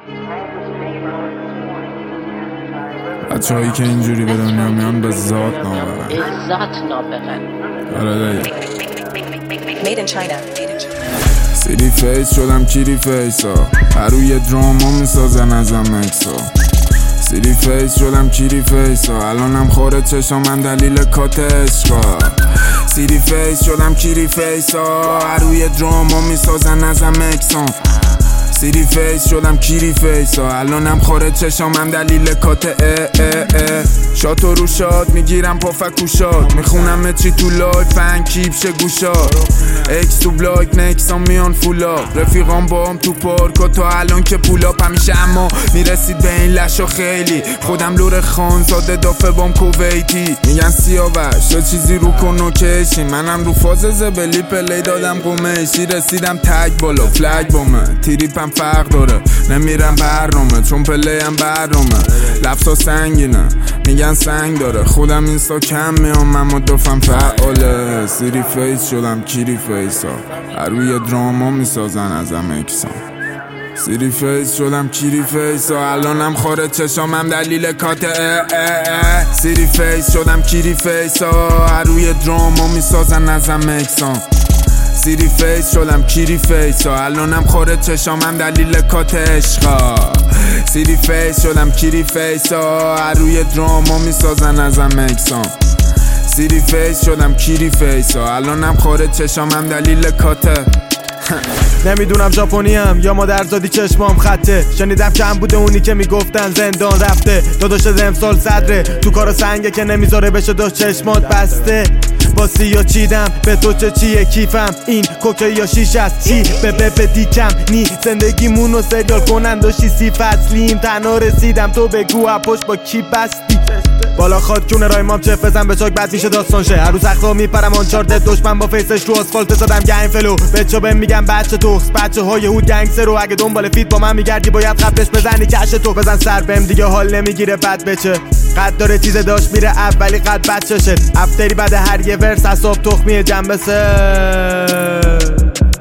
بچه‌هایی که اینجوری به دنیا میان به ذات نابغن. آره دیگه. Made in China. سیری فیس شدم کیری فیسا، هر روی دراما میسازن ازم اکسا. سیری فیس شدم کیری فیسا، الانم خوره چشم من دلیل کات عشقا. سیری فیس شدم کیری فیسا، هر روی دراما میسازن ازم اکسا. سیری فیس شدم کیری فیسا، الانم خوره چشم من دلیل کات شات و رو شاد میگیرم پافکوشات، میخونم چی تو لایف فن کیپشه گوشات. اکس تو بلاک نکسام میان فولا، رفیقام بام تو پارک و تا الان که پولا همیشه، اما میرسید به این لشا خیلی. خودم لور خانزاده دافه بام کویتی، میگن سیاوش یا چیزی رو کن و کشی، منم رو فاز زبلی پلی دادم قمیشی. رسیدم تگ بالا فلگ بامه، تریپم فرق داره نمیرم برنامه، چون پلی هم برنامه. لفظا سنگینه میگن سنگ داره، خودم اینستا کم میام اما دفم فعاله. سیری فیس شدم کیری فیسا، هر روی دراما میسازن ازم اکسا. سیری فیس شدم کیری فیسا، الانم خوره چشامم دلیل کات سیری فیس شدم کیری فیسا، هر روی دراما میسازن ازم اکسا. سیری فیس شدم کیری فیسا، الانم خوره چشامم دلیل کات عشقا. سیری فیس شدم کیری فیسا، هر روی دراما میسازن ازم اکسا. سیری فیس شدم کیری فیسا، الانم خوره چشامم دلیل کات. نمیدونم ژاپنیم یا مادرزادی چشمام خطه، شنیدم کم بوده اونی که میگفتن زندان رفته. داداش امسال صدره تو کار سنگه که نمیذاره بشه داشت چشمات بسته. با سیا چیدم به تو چیه کیفم، این کوکه یا شیش است چی به دیکم نی. زندگیمونو سریال کنند و شیسی فصلیم، تنها رسیدم تو بگو اپوش با کی بستی. بالا خواد کونه رای مام چف بزن به چاک بعد میشه داستان شه. هر روز اخلا میپرم آنچارتد، دشمن با فیسش رو آسفالت زدم گنگ فلو. بچه بهم میگم بچه توخس، بچه های هود گنگستر رو. اگه دنبال فیت با من میگردی باید قبلش بزنی کش تو. بزن سر بهم دیگه حال نمیگیره بد بچه، قد داره چیز داشت میره اولی قد بچه شد. افتری بعد هر یه ورس حساب تخمیه جنبه سه.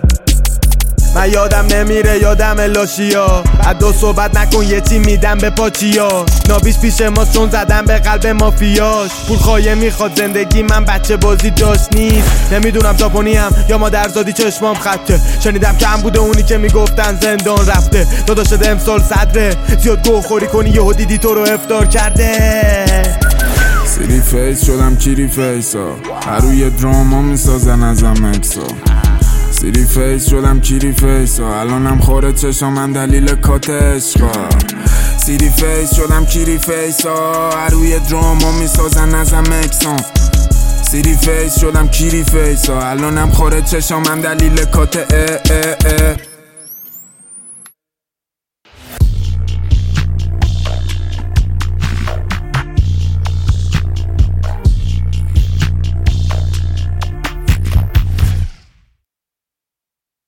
من یادم نمیره یادم لاشیا، از دو صحبت نکن یه چی میدم به پاچیا. نابیش پیش ما چون زدم به قلب مافیاش. پول خواهی میخواد زندگی من بچه بازی داشت نیست. نمیدونم ژاپنیم یا مادرزادی چشمام خطه، شنیدم کم بوده اونی که میگفتن زندان رفته. داداش امسال صدره زیاد گوه خوری کنی یهو دیدی تو رو افطار کرده. سیری فیس شدم کیری فیسا، هر روی دراما میسازن ازم اکسا. سیری فیس شدم کیری فیسا، الانم خوره چشامم دلیل کات عشقا. سیری فیس شدم کیری فیسا، هر روی دراما میسازن ازم اکسا. سیری فیس شدم کیری فیسا، الانم خوره چشامم دلیل کات